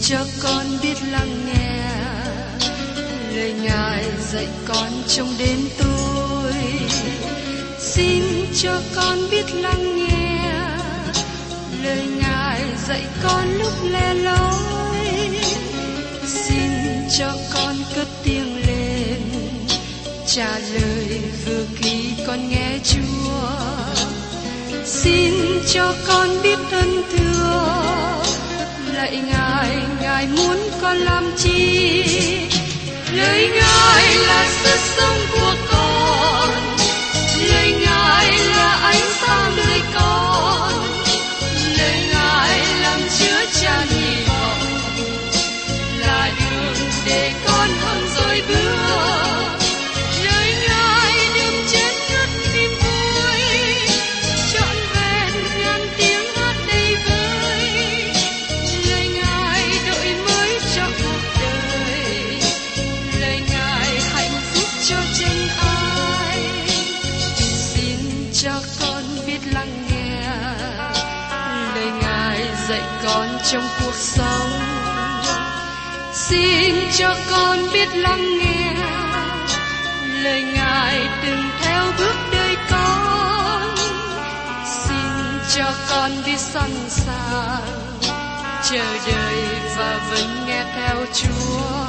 cho con biết lắng nghe lời Ngài dạy con trong đêm tối. Xin cho con biết lắng nghe lời Ngài dạy con lúc le lối. Xin cho con cất tiếng lên trả lời vừa khi con nghe Chúa. Xin cho con biết ơn thưa lạy Ngài, Ngài muốn con làm chi? Lời Ngài là sức sống của con, lời Ngài là ánh sáng đời con, lời Ngài làm chứa chan hy vọng, là đường để con hơn rồi bước. Lời Ngài đừng chết ngất niềm vui, trọn vẹn ngàn tiếng hát đầy vơi. Lời Ngài đổi mới cho cuộc đời, lời Ngài hạnh phúc cho chân ai. Xin cho con biết lắng nghe lời Ngài dạy con trong cuộc sống. Xin cho con biết lắng nghe lời Ngài từng theo bước đời con. Xin cho con biết sẵn sàng chờ đợi và vẫn nghe theo Chúa.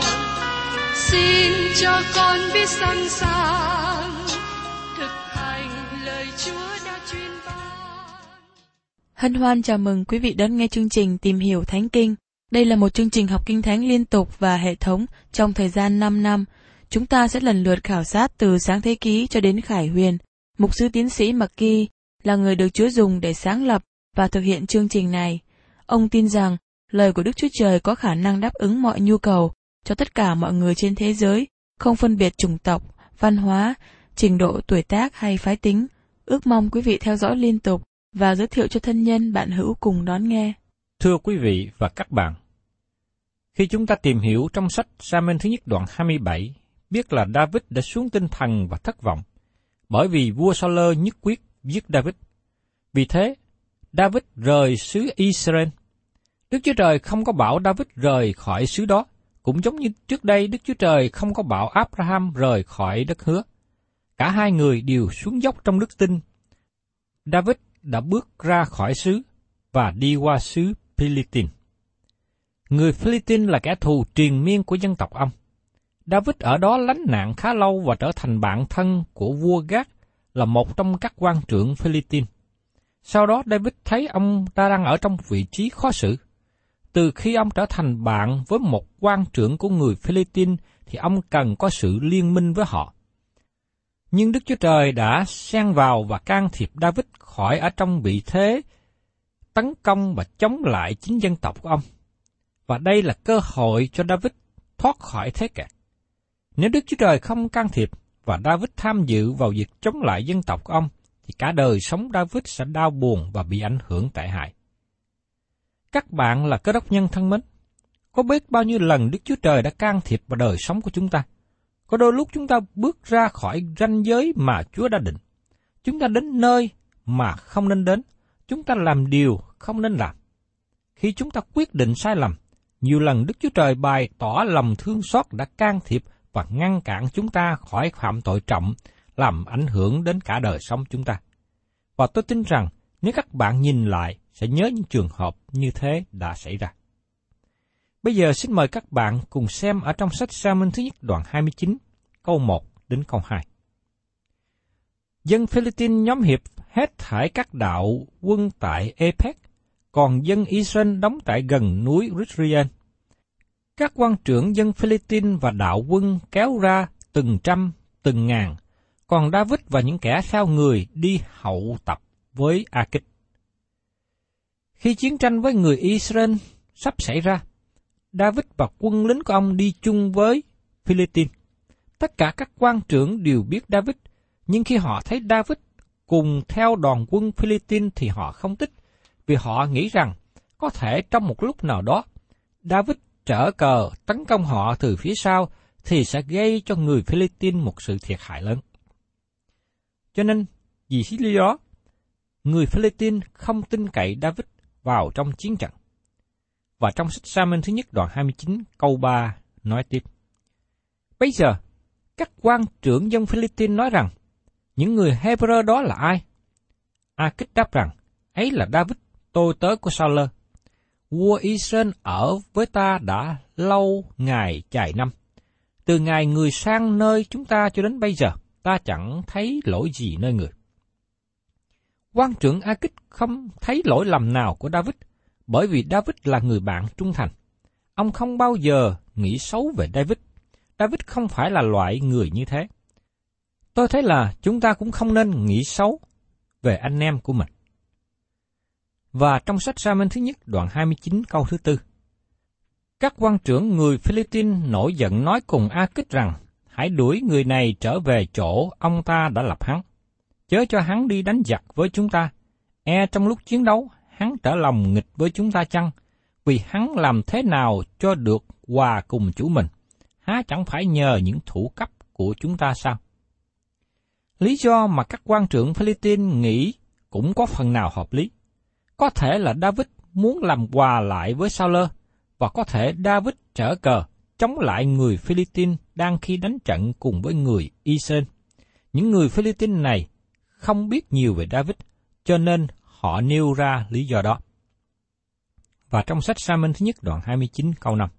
Xin cho con biết sẵn sàng thực hành lời Chúa đã truyền ban. Hân hoan chào mừng quý vị đón nghe chương trình Tìm hiểu Thánh Kinh. Đây là một chương trình học Kinh Thánh liên tục và hệ thống trong thời gian 5 năm. Chúng ta sẽ lần lượt khảo sát từ Sáng Thế Ký cho đến Khải Huyền. Mục sư tiến sĩ McGee là người được Chúa dùng để sáng lập và thực hiện chương trình này. Ông tin rằng lời của Đức Chúa Trời có khả năng đáp ứng mọi nhu cầu cho tất cả mọi người trên thế giới, không phân biệt chủng tộc, văn hóa, trình độ tuổi tác hay phái tính. Ước mong quý vị theo dõi liên tục và giới thiệu cho thân nhân bạn hữu cùng đón nghe. Thưa quý vị và các bạn, khi chúng ta tìm hiểu trong sách Sa-muên thứ nhất đoạn 27, biết là David đã xuống tinh thần và thất vọng, bởi vì vua Sa-lơ nhất quyết giết David. Vì thế, David rời xứ Israel. Đức Chúa Trời không có bảo David rời khỏi xứ đó, cũng giống như trước đây Đức Chúa Trời không có bảo Abraham rời khỏi đất hứa. Cả hai người đều xuống dốc trong đức tin. David đã bước ra khỏi xứ và đi qua xứ Philippines. Người Philippines là kẻ thù triền miên của dân tộc ông. David ở đó lánh nạn khá lâu và trở thành bạn thân của vua Gát, là một trong các quan trưởng Philippines. Sau đó David thấy ông ta đang ở trong vị trí khó xử. Từ khi ông trở thành bạn với một quan trưởng của người Philippines thì ông cần có sự liên minh với họ. Nhưng Đức Chúa Trời đã xen vào và can thiệp David khỏi ở trong vị thế tấn công và chống lại chính dân tộc của ông. Và đây là cơ hội cho David thoát khỏi thế kẹt. Nếu Đức Chúa Trời không can thiệp và David tham dự vào việc chống lại dân tộc của ông, thì cả đời sống David sẽ đau buồn và bị ảnh hưởng tệ hại. Các bạn là Cơ đốc nhân thân mến, có biết bao nhiêu lần Đức Chúa Trời đã can thiệp vào đời sống của chúng ta? Có đôi lúc chúng ta bước ra khỏi ranh giới mà Chúa đã định. Chúng ta đến nơi mà không nên đến. Chúng ta làm điều không nên làm. Khi chúng ta quyết định sai lầm, nhiều lần Đức Chúa Trời bày tỏ lòng thương xót đã can thiệp và ngăn cản chúng ta khỏi phạm tội trọng, làm ảnh hưởng đến cả đời sống chúng ta. Và tôi tin rằng nếu các bạn nhìn lại, sẽ nhớ những trường hợp như thế đã xảy ra. Bây giờ xin mời các bạn cùng xem ở trong sách Sa-muên thứ nhất đoạn 29, câu 1 đến câu 2. Dân Philippines nhóm hiệp hết thảy các đạo quân tại Epec, còn dân Israel đóng tại gần núi Rizrian. Các quan trưởng dân Philippines và đạo quân kéo ra từng trăm, từng ngàn, còn David và những kẻ theo người đi hậu tập với A-kích. Khi chiến tranh với người Israel sắp xảy ra, David và quân lính của ông đi chung với Philippines. Tất cả các quan trưởng đều biết David, nhưng khi họ thấy David cùng theo đoàn quân Philippines thì họ không thích, vì họ nghĩ rằng có thể trong một lúc nào đó, David trở cờ tấn công họ từ phía sau thì sẽ gây cho người Philippines một sự thiệt hại lớn. Cho nên, vì lý do đó, người Philippines không tin cậy David vào trong chiến trận. Và trong sách Sa-muên thứ nhất đoạn 29 câu 3 nói tiếp. Bây giờ, các quan trưởng dân Philippines nói rằng, những người Hebrew đó là ai? A-kích đáp rằng, ấy là David, tôi tớ của Sa-lơ. Vua Israel ở với ta đã lâu ngày chài năm. Từ ngày người sang nơi chúng ta cho đến bây giờ, ta chẳng thấy lỗi gì nơi người. Quan trưởng A-kích không thấy lỗi lầm nào của David, bởi vì David là người bạn trung thành. Ông không bao giờ nghĩ xấu về David. David không phải là loại người như thế. Tôi thấy là chúng ta cũng không nên nghĩ xấu về anh em của mình. Và trong sách Sa-muên thứ nhất đoạn 29 câu thứ 4, các quan trưởng người Philippines nổi giận nói cùng A-kích rằng, hãy đuổi người này trở về chỗ ông ta đã lập hắn, chớ cho hắn đi đánh giặc với chúng ta. Trong lúc chiến đấu, hắn trở lòng nghịch với chúng ta chăng? Vì hắn làm thế nào cho được hòa cùng chủ mình? Há chẳng phải nhờ những thủ cấp của chúng ta sao? Lý do mà các quan trưởng Philippines nghĩ cũng có phần nào hợp lý. Có thể là David muốn làm hòa lại với Sa-lơ, và có thể David trở cờ chống lại người Philippines đang khi đánh trận cùng với người Israel. Những người Philippines này không biết nhiều về David, cho nên họ nêu ra lý do đó. Và trong sách Sa-muên thứ nhất đoạn 29 câu 5,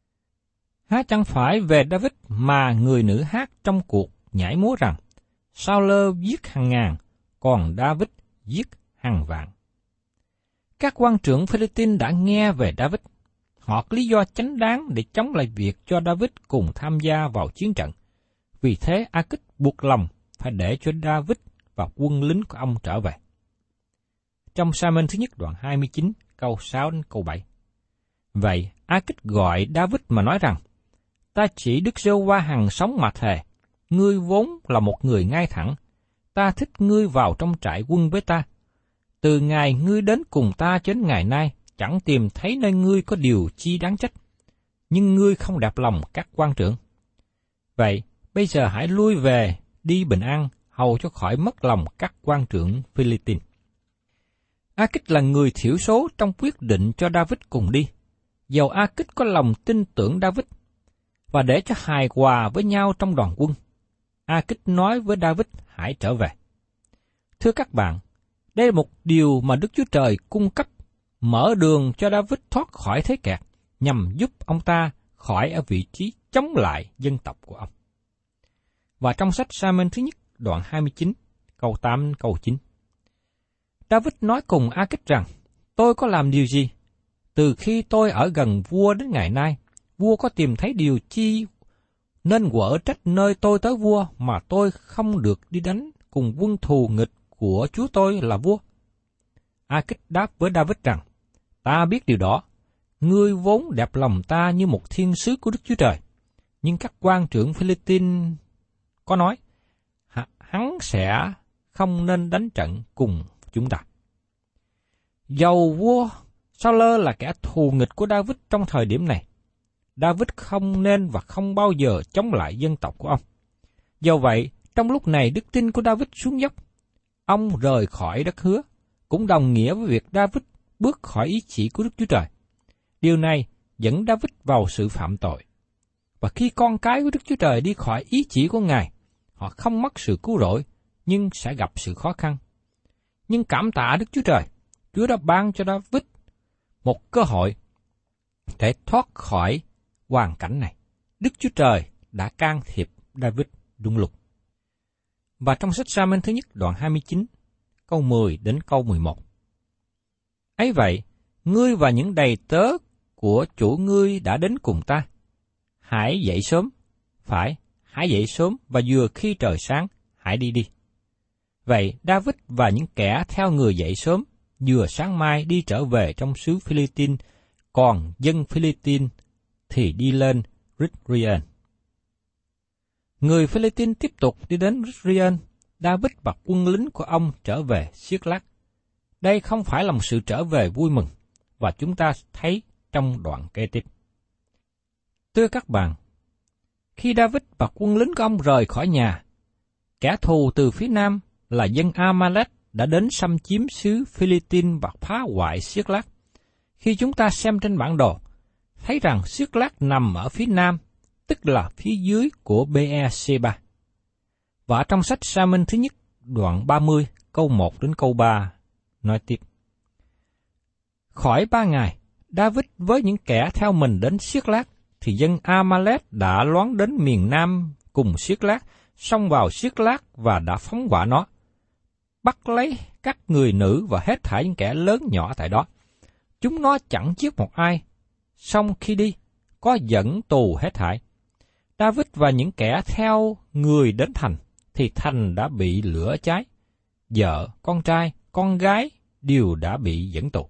há chẳng phải về David mà người nữ hát trong cuộc nhảy múa rằng, Sa-lơ giết hàng ngàn, còn David giết hàng vạn. Các quan trưởng Philippines đã nghe về David. Họ có lý do chánh đáng để chống lại việc cho David cùng tham gia vào chiến trận. Vì thế A-kích buộc lòng phải để cho David và quân lính của ông trở về. Trong Sa-muên thứ nhất đoạn 29 câu 6 đến câu 7. Vậy A-kích gọi David mà nói rằng, ta chỉ Đức Giê-hô-va hằng sống mà thề, ngươi vốn là một người ngay thẳng, ta thích ngươi vào trong trại quân với ta. Từ ngày ngươi đến cùng ta đến ngày nay, chẳng tìm thấy nơi ngươi có điều chi đáng trách, nhưng ngươi không đẹp lòng các quan trưởng. Vậy, bây giờ hãy lui về, đi bình an, hầu cho khỏi mất lòng các quan trưởng Philippines. A-kích là người thiểu số trong quyết định cho David cùng đi. Dầu A-kích có lòng tin tưởng David, và để cho hài hòa với nhau trong đoàn quân, A-kích nói với David hãy trở về. Thưa các bạn, đây là một điều mà Đức Chúa Trời cung cấp, mở đường cho David thoát khỏi thế kẹt, nhằm giúp ông ta khỏi ở vị trí chống lại dân tộc của ông. Và trong sách Sa-muên thứ nhất đoạn 29, câu 8 câu 9, David nói cùng A-kích rằng, tôi có làm điều gì? Từ khi tôi ở gần vua đến ngày nay, vua có tìm thấy điều chi nên quở trách nơi tôi tới vua mà tôi không được đi đánh cùng quân thù nghịch của chúa tôi là vua? A-kích đáp với David rằng, ta biết điều đó, ngươi vốn đẹp lòng ta như một thiên sứ của Đức Chúa Trời. Nhưng các quan trưởng Philippines có nói, hắn sẽ không nên đánh trận cùng chúng ta. Dầu vua Sa-lơ là kẻ thù nghịch của David trong thời điểm này, David không nên và không bao giờ chống lại dân tộc của ông. Do vậy, trong lúc này đức tin của David xuống dốc, ông rời khỏi đất hứa, cũng đồng nghĩa với việc David bước khỏi ý chỉ của Đức Chúa Trời. Điều này dẫn David vào sự phạm tội. Và khi con cái của Đức Chúa Trời đi khỏi ý chỉ của Ngài, họ không mất sự cứu rỗi, nhưng sẽ gặp sự khó khăn. Nhưng cảm tạ Đức Chúa Trời, Chúa đã ban cho David một cơ hội để thoát khỏi hoàn cảnh này. Đức Chúa Trời đã can thiệp David đúng lúc. Và trong sách Sa-muên thứ nhất đoạn 29, câu 10 đến câu 11. Ấy vậy, ngươi và những đầy tớ của chủ ngươi đã đến cùng ta. Hãy dậy sớm, hãy dậy sớm và vừa khi trời sáng, hãy đi. Vậy David và những kẻ theo người dậy sớm, vừa sáng mai đi trở về trong xứ Philippines, còn dân Philippines thì đi lên Rít-riên. Người Philippines tiếp tục đi đến Rít-riên, David và quân lính của ông trở về Siết-lắc. Đây không phải là một sự trở về vui mừng, và chúng ta thấy trong đoạn kế tiếp. Thưa các bạn, khi David và quân lính của ông rời khỏi nhà, kẻ thù từ phía nam là dân Amalek đã đến xâm chiếm xứ Philippines và phá hoại Siết-lắc. Khi chúng ta xem trên bản đồ, thấy rằng Siết-lát nằm ở phía nam, tức là phía dưới của Be-se-ba. Và trong sách Sa-minh thứ nhất, đoạn 30, câu 1 đến câu 3, nói tiếp. Khỏi 3 ngày, David với những kẻ theo mình đến Siết-lát, thì dân A-ma-lét đã loán đến miền nam cùng Siết-lát, xông vào Siết-lát và đã phóng hỏa nó, bắt lấy các người nữ và hết thảy những kẻ lớn nhỏ tại đó. Chúng nó chẳng giết một ai, xong khi đi, có dẫn tù hết thảy. David và những kẻ theo người đến thành, thì thành đã bị lửa cháy. Vợ, con trai, con gái đều đã bị dẫn tù.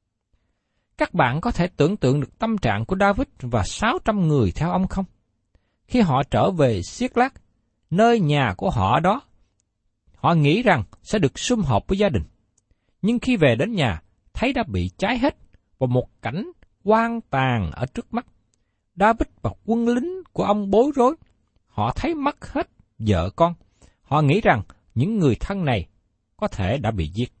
Các bạn có thể tưởng tượng được tâm trạng của David và 600 người theo ông không? Khi họ trở về Siết-lát, nơi nhà của họ đó, họ nghĩ rằng sẽ được sum họp với gia đình. Nhưng khi về đến nhà, thấy đã bị cháy hết và một cảnh hoang tàn ở trước mắt. David và quân lính của ông bối rối. Họ thấy mất hết vợ con. Họ nghĩ rằng những người thân này có thể đã bị giết.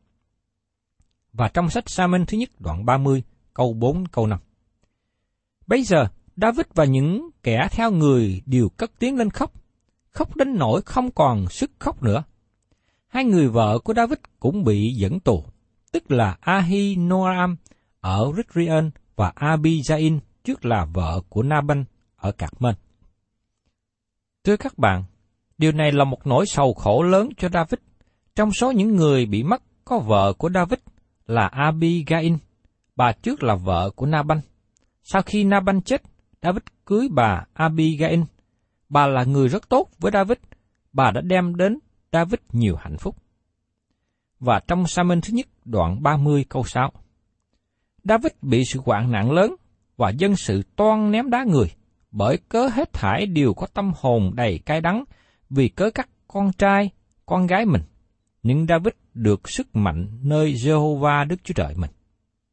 Và trong sách Sa-minh thứ nhất đoạn 30, câu 4, câu 5. Bây giờ, David và những kẻ theo người đều cất tiếng lên khóc. Khóc đến nỗi không còn sức khóc nữa. 2 người vợ của David cũng bị dẫn tù, tức là Ahinoam ở Rithrion và Abijain, trước là vợ của Naban ở Cạc-mên. Thưa các bạn, điều này là một nỗi sầu khổ lớn cho David. Trong số những người bị mất có vợ của David là Abigail, bà trước là vợ của Naban. Sau khi Naban chết, David cưới bà Abigail. Bà là người rất tốt với David. Bà đã đem đến David nhiều hạnh phúc. Và trong Sa-minh thứ nhất đoạn 30 câu 6, David bị sự hoạn nạn lớn và dân sự toan ném đá người, bởi cớ hết thảy đều có tâm hồn đầy cay đắng vì cớ các con trai, con gái mình. Nhưng David được sức mạnh nơi Giê-hô-va Đức Chúa Trời mình.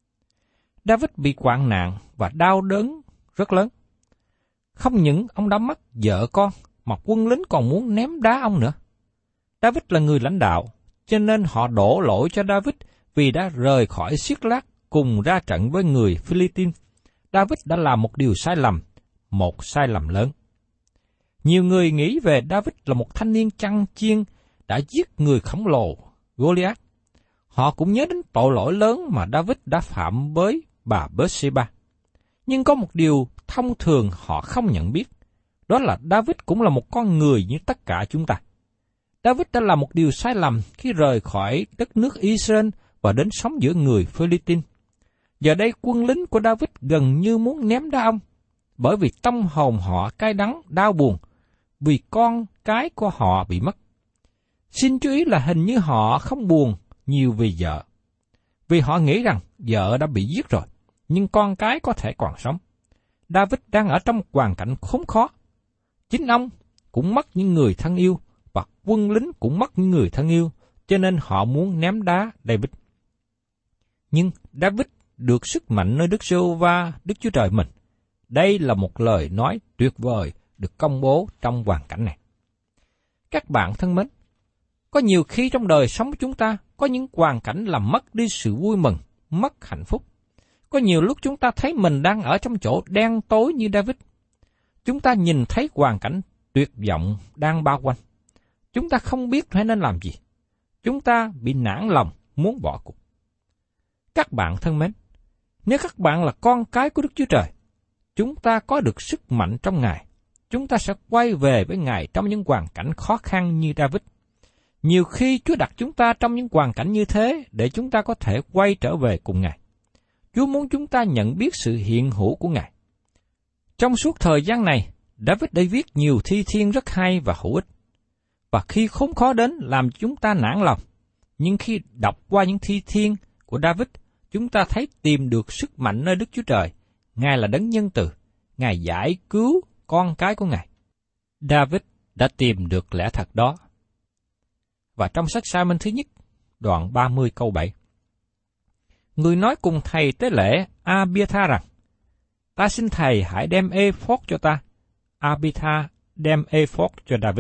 David bị hoạn nạn và đau đớn rất lớn. Không những ông đã mất vợ con, mà quân lính còn muốn ném đá ông nữa. David là người lãnh đạo, cho nên họ đổ lỗi cho David vì đã rời khỏi Siết-lát cùng ra trận với người Philistine. David đã làm một điều sai lầm, một sai lầm lớn. Nhiều người nghĩ về David là một thanh niên chăn chiên đã giết người khổng lồ Goliath. Họ cũng nhớ đến tội lỗi lớn mà David đã phạm với bà Bết-se-ba. Nhưng có một điều thông thường họ không nhận biết, đó là David cũng là một con người như tất cả chúng ta. David đã làm một điều sai lầm khi rời khỏi đất nước Israel và đến sống giữa người Philistine. Giờ đây quân lính của David gần như muốn ném đá ông, bởi vì tâm hồn họ cay đắng, đau buồn, vì con cái của họ bị mất. Xin chú ý là hình như họ không buồn nhiều vì vợ, vì họ nghĩ rằng vợ đã bị giết rồi, nhưng con cái có thể còn sống. David đang ở trong hoàn cảnh khốn khó. Chính ông cũng mất những người thân yêu, và quân lính cũng mất những người thân yêu, cho nên họ muốn ném đá David. Nhưng David được sức mạnh nơi Đức Giê-hô-va Đức Chúa Trời mình. Đây là một lời nói tuyệt vời được công bố trong hoàn cảnh này. Các bạn thân mến, có nhiều khi trong đời sống của chúng ta có những hoàn cảnh làm mất đi sự vui mừng, mất hạnh phúc. Có nhiều lúc chúng ta thấy mình đang ở trong chỗ đen tối như David. Chúng ta nhìn thấy hoàn cảnh tuyệt vọng đang bao quanh. Chúng ta không biết phải nên làm gì. Chúng ta bị nản lòng, muốn bỏ cuộc. Các bạn thân mến, nếu các bạn là con cái của Đức Chúa Trời, chúng ta có được sức mạnh trong Ngài. Chúng ta sẽ quay về với Ngài trong những hoàn cảnh khó khăn như David. Nhiều khi Chúa đặt chúng ta trong những hoàn cảnh như thế để chúng ta có thể quay trở về cùng Ngài. Chúa muốn chúng ta nhận biết sự hiện hữu của Ngài. Trong suốt thời gian này, David đã viết nhiều thi thiên rất hay và hữu ích. Và khi khốn khó đến làm chúng ta nản lòng, nhưng khi đọc qua những thi thiên của David, chúng ta thấy tìm được sức mạnh nơi Đức Chúa Trời. Ngài là đấng nhân từ, Ngài giải cứu con cái của Ngài. David đã tìm được lẽ thật đó. Và trong sách Sa-minh thứ nhất, đoạn 30 câu 7, người nói cùng thầy tế lễ Abiathar rằng, ta xin thầy hãy đem ephod cho ta. Abiathar đem ephod cho David.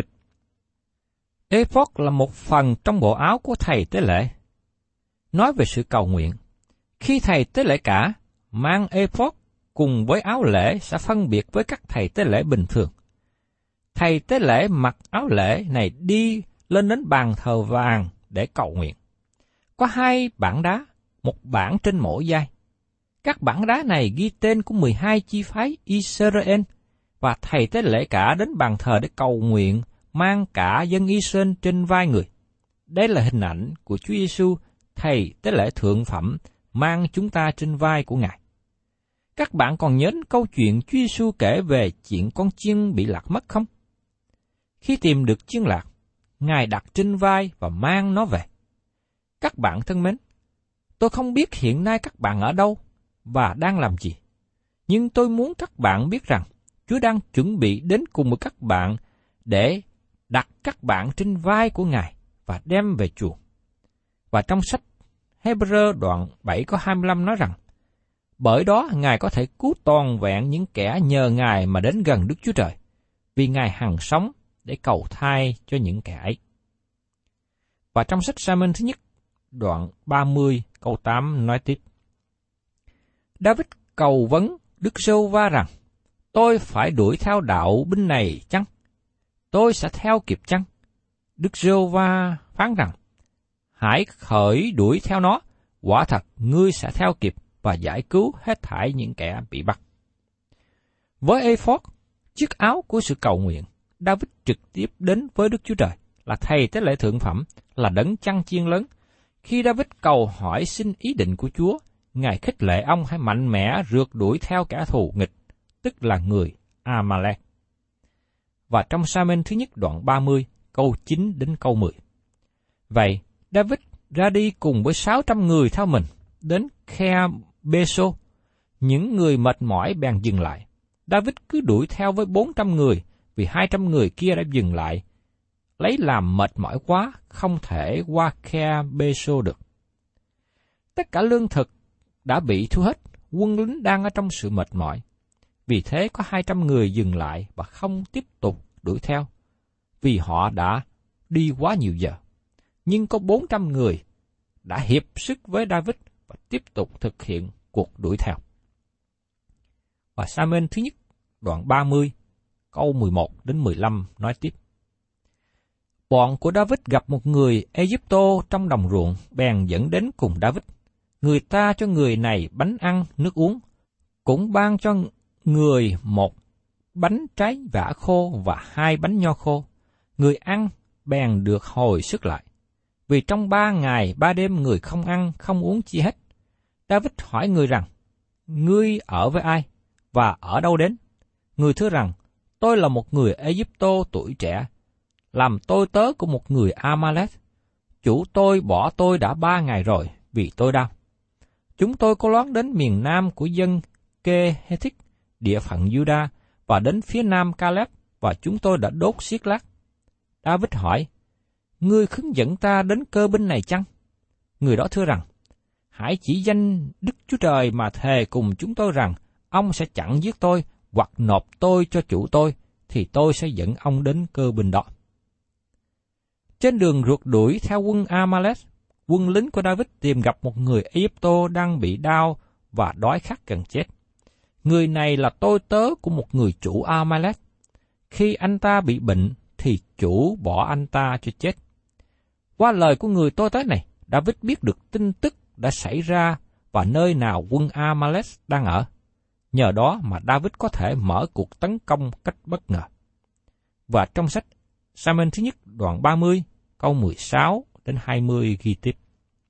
Ephod là một phần trong bộ áo của thầy tế lễ. Nói về sự cầu nguyện, khi thầy tế lễ cả, mang ephod cùng với áo lễ sẽ phân biệt với các thầy tế lễ bình thường. Thầy tế lễ mặc áo lễ này đi lên đến bàn thờ vàng để cầu nguyện. Có 2 bảng đá, một bảng trên mỗi vai. Các bảng đá này ghi tên của 12 chi phái Israel, và thầy tế lễ cả đến bàn thờ để cầu nguyện, mang cả dân Israel trên vai người. Đây là hình ảnh của Chúa Giêsu, thầy tế lễ thượng phẩm, mang chúng ta trên vai của Ngài. Các bạn còn nhớ câu chuyện Chúa Giêsu kể về chuyện con chiên bị lạc mất không? Khi tìm được chiên lạc, Ngài đặt trên vai và mang nó về. Các bạn thân mến, tôi không biết hiện nay các bạn ở đâu và đang làm gì, nhưng tôi muốn các bạn biết rằng Chúa đang chuẩn bị đến cùng với các bạn để đặt các bạn trên vai của Ngài và đem về chùa. Và trong sách Hebrew đoạn 7 có 25 nói rằng, bởi đó Ngài có thể cứu toàn vẹn những kẻ nhờ Ngài mà đến gần Đức Chúa Trời, vì Ngài hằng sống để cầu thay cho những kẻ ấy. Và trong sách Sa-muên thứ nhất, đoạn 30 câu 8 nói tiếp, David cầu vấn Đức Giê-hô-va rằng, tôi phải đuổi theo đạo binh này chăng? Tôi sẽ theo kịp chăng? Đức Giê-hô-va phán rằng, hãy khởi đuổi theo nó, quả thật ngươi sẽ theo kịp và giải cứu hết thảy những kẻ bị bắt. Với ephod, chiếc áo của sự cầu nguyện, David trực tiếp đến với Đức Chúa Trời, là thầy tế lễ thượng phẩm, là đấng chăn chiên lớn. Khi David cầu hỏi xin ý định của Chúa, Ngài khích lệ ông hãy mạnh mẽ rượt đuổi theo kẻ thù nghịch, tức là người Amalek. Và trong Sa-muên thứ nhất đoạn 30, câu 9 đến câu 10. Vậy, David ra đi cùng với 600 người theo mình, đến khe Bê-sô. Những người mệt mỏi bèn dừng lại. David cứ đuổi theo với 400 người, vì 200 người kia đã dừng lại, lấy làm mệt mỏi quá, không thể qua khe Bê-sô được. Tất cả lương thực đã bị thu hết, quân lính đang ở trong sự mệt mỏi. Vì thế có 200 người dừng lại và không tiếp tục đuổi theo, vì họ đã đi quá nhiều giờ. Nhưng có 400 người đã hiệp sức với David và tiếp tục thực hiện cuộc đuổi theo. Và Sa-muên thứ nhất, đoạn 30, câu 11 đến 15 nói tiếp. Bọn của David gặp một người Ê-díp-tô trong đồng ruộng, bèn dẫn đến cùng David. Người ta cho người này bánh ăn, nước uống, cũng ban cho người một bánh trái vả khô và 2 bánh nho khô. Người ăn bèn được hồi sức lại. Vì trong 3 ngày 3 đêm người không ăn, không uống chi hết. David hỏi người rằng, ngươi ở với ai, và ở đâu đến? Người thưa rằng, tôi là một người Ê-díp-tô tuổi trẻ, làm tôi tớ của một người Amalek. Chủ tôi bỏ tôi đã 3 ngày rồi, vì tôi đau. Chúng tôi có lót đến miền nam của dân Kê-hê-thích, địa phận Juda, và đến phía nam Caleb, và chúng tôi đã đốt xiết lát. David hỏi, ngươi hướng dẫn ta đến cơ binh này chăng? Người đó thưa rằng, hãy chỉ danh Đức Chúa Trời mà thề cùng chúng tôi rằng, ông sẽ chẳng giết tôi, hoặc nộp tôi cho chủ tôi, thì tôi sẽ dẫn ông đến cơ binh đó. Trên đường rượt đuổi theo quân Amalek, quân lính của David tìm gặp một người Ê-díp-tô đang bị đau và đói khát gần chết. Người này là tôi tớ của một người chủ Amalek. Khi anh ta bị bệnh, thì chủ bỏ anh ta cho chết. Qua lời của người tôi tớ này, David biết được tin tức đã xảy ra và nơi nào quân Amalek đang ở. Nhờ đó mà David có thể mở cuộc tấn công cách bất ngờ. Và trong sách Sa-muên thứ nhất đoạn 30, câu 16 đến 20 ghi tiếp.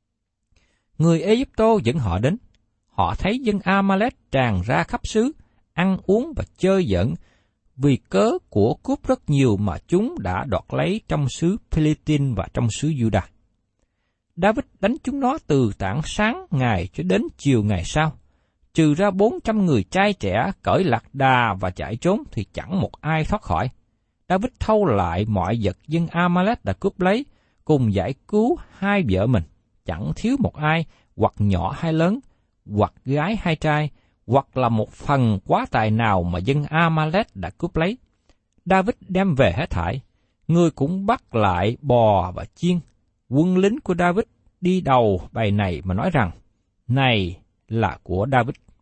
Người Ê-díp-tô dẫn họ đến. Họ thấy dân Amalek tràn ra khắp xứ, ăn uống và chơi giỡn, vì cớ của cướp rất nhiều mà chúng đã đoạt lấy trong xứ Philippines và trong xứ Juda. David đánh chúng nó từ tảng sáng ngày cho đến chiều ngày sau. Trừ ra 400 người trai trẻ cởi lạc đà và chạy trốn thì chẳng một ai thoát khỏi. David thâu lại mọi vật dân Amalek đã cướp lấy, cùng giải cứu 2 vợ mình, chẳng thiếu một ai, hoặc nhỏ hay lớn, hoặc gái hay trai, hoặc là một phần quá tài nào mà dân Amalek đã cướp lấy. David đem về hết thảy, người cũng bắt lại bò và chiên. Quân lính của David đi đầu bầy này mà nói rằng, này là của David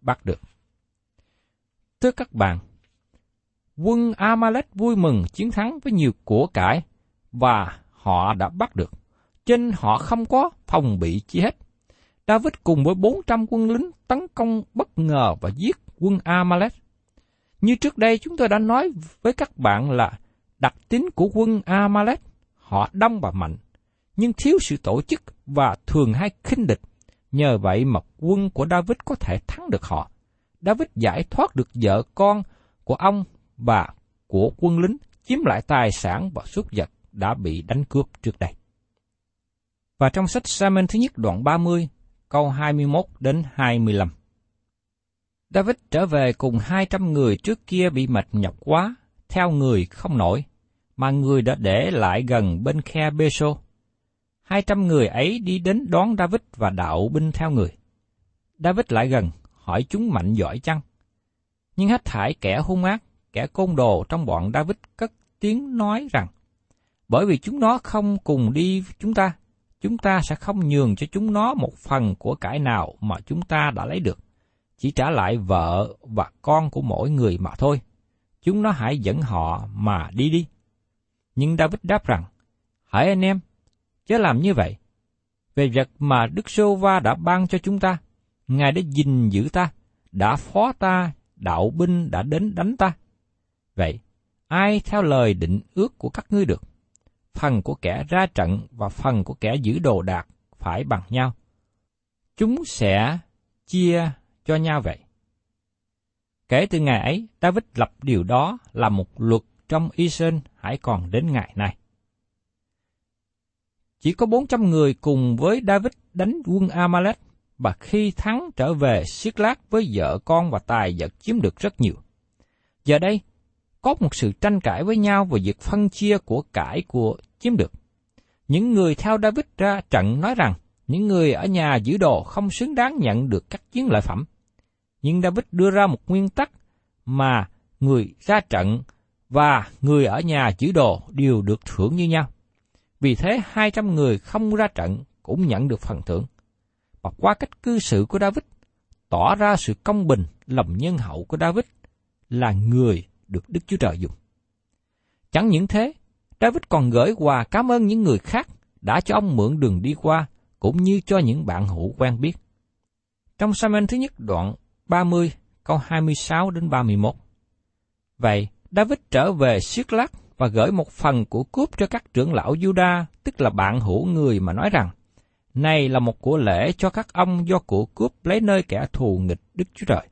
bắt được. Thưa các bạn, quân Amalek vui mừng chiến thắng với nhiều của cải và họ đã bắt được, cho nên họ không có phòng bị chi hết. David cùng với 400 quân lính tấn công bất ngờ và giết quân Amalek. Như trước đây chúng tôi đã nói với các bạn là đặc tính của quân Amalek, họ đông và mạnh, nhưng thiếu sự tổ chức và thường hay khinh địch. Nhờ vậy mà quân của David có thể thắng được họ. David giải thoát được vợ con của ông và của quân lính, chiếm lại tài sản và súc vật đã bị đánh cướp trước đây. Và trong sách Sa-muel thứ nhất đoạn 30, câu 21 đến 25. David trở về cùng 200 người trước kia bị mệt nhọc quá, theo người không nổi, mà người đã để lại gần bên khe Bê-sô. 200 người ấy đi đến đón David và đạo binh theo người. David lại gần, hỏi chúng mạnh giỏi chăng? Nhưng hết thảy kẻ hung ác, kẻ côn đồ trong bọn David cất tiếng nói rằng, bởi vì chúng nó không cùng đi với chúng ta sẽ không nhường cho chúng nó một phần của cải nào mà chúng ta đã lấy được, chỉ trả lại vợ và con của mỗi người mà thôi. Chúng nó hãy dẫn họ mà đi đi. Nhưng David đáp rằng, hỡi anh em, chớ làm như vậy. Về vật mà Đức Giê-hô-va đã ban cho chúng ta, Ngài đã gìn giữ ta, đã phó ta, đạo binh đã đến đánh ta. Vậy, ai theo lời định ước của các ngươi được? Phần của kẻ ra trận và phần của kẻ giữ đồ đạc phải bằng nhau. Chúng sẽ chia cho nhau vậy. Kể từ ngày ấy, David lập điều đó là một luật trong Israel hãy còn đến ngày nay. Chỉ có 400 người cùng với David đánh quân Amalek, và khi thắng trở về Siết-lát với vợ con và tài vật chiếm được rất nhiều. Giờ đây, có một sự tranh cãi với nhau về việc phân chia của cải của chiếm được. Những người theo David ra trận nói rằng những người ở nhà giữ đồ không xứng đáng nhận được các chiến lợi phẩm. Nhưng David đưa ra một nguyên tắc mà người ra trận và người ở nhà giữ đồ đều được thưởng như nhau. Vì thế 200 người không ra trận cũng nhận được phần thưởng. Và qua cách cư xử của David, tỏ ra sự công bình, lòng nhân hậu của David là người được Đức Chúa Trời dùng. Chẳng những thế, David còn gửi quà cảm ơn những người khác đã cho ông mượn đường đi qua, cũng như cho những bạn hữu quen biết. Trong Sa-muel thứ nhất đoạn 30, câu 26 đến 31. Vậy, David trở về Siết-lát và gửi một phần của cướp cho các trưởng lão Giu-đa, tức là bạn hữu người, mà nói rằng, này là một của lễ cho các ông do của cướp lấy nơi kẻ thù nghịch Đức Chúa Trời.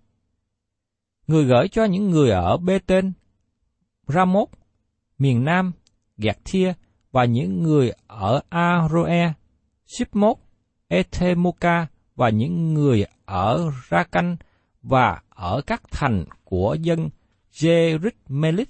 Người gửi cho những người ở Bê-tên, Ra-mốt, miền Nam, Gẹt-thia và những người ở A-rô-e, Ship-mốt, Ê-thê-mô-ca và những người ở Ra-canh và ở các thành của dân Jê-rít-mê-lít,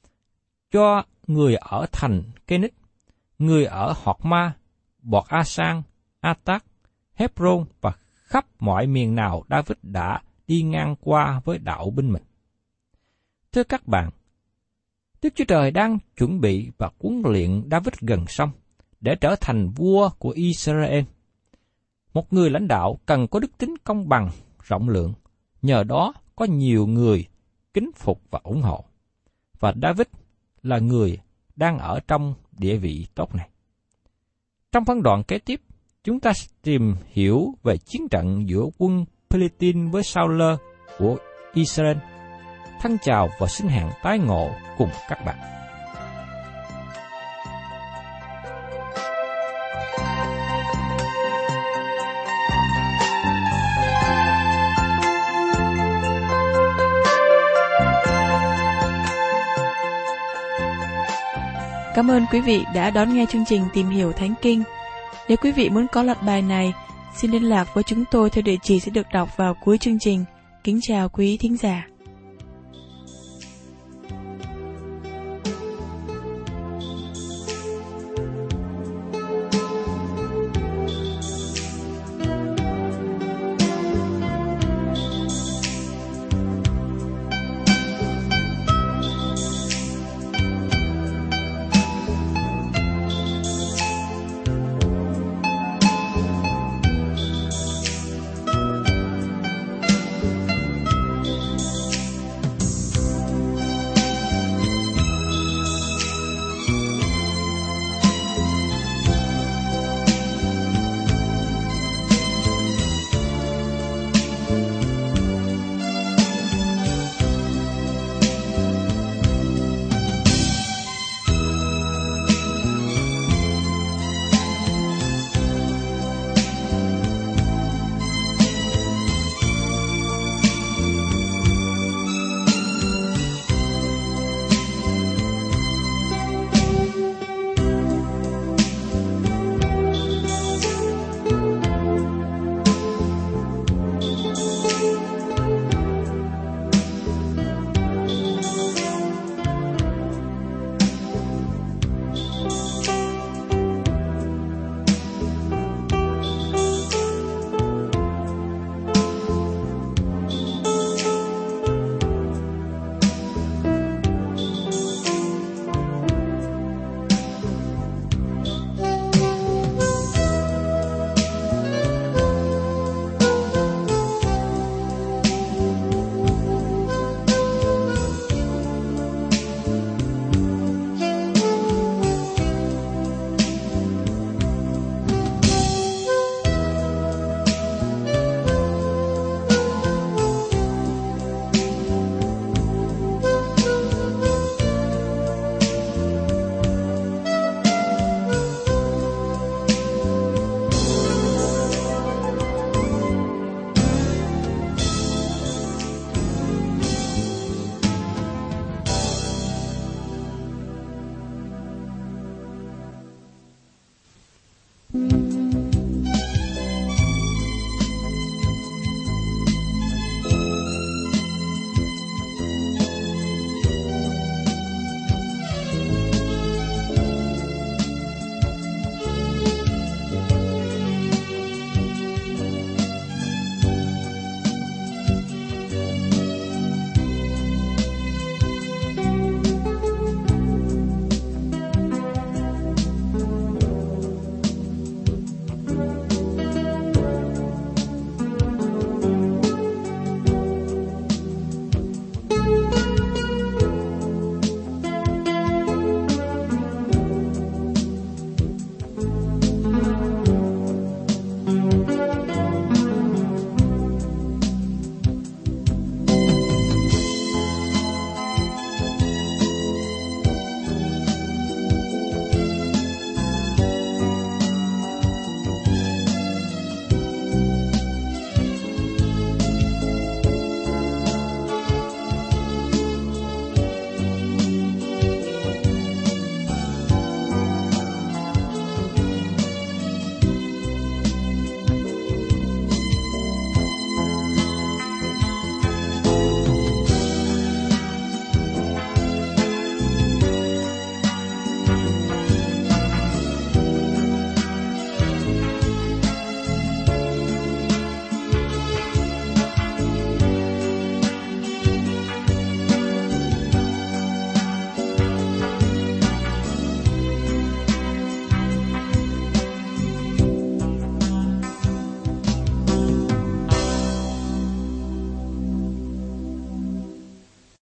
cho người ở thành Kê-nít, người ở Họt-ma, Bọt-a-sang, A-tác, Hép-rôn và khắp mọi miền nào David đã đi ngang qua với đạo binh mình. Thưa các bạn, Đức Chúa Trời đang chuẩn bị và huấn luyện David gần xong để trở thành vua của Israel. Một người lãnh đạo cần có đức tính công bằng, rộng lượng, nhờ đó có nhiều người kính phục và ủng hộ. Và David là người đang ở trong địa vị tốt này. Trong phân đoạn kế tiếp, chúng ta sẽ tìm hiểu về chiến trận giữa quân Philistine với Saul của Israel. Thân chào và xin hẹn tái ngộ cùng các bạn. Cảm ơn quý vị đã đón nghe chương trình Tìm Hiểu Thánh Kinh. Nếu quý vị muốn có loạt bài này, xin liên lạc với chúng tôi theo địa chỉ sẽ được đọc vào cuối chương trình. Kính chào quý thính giả.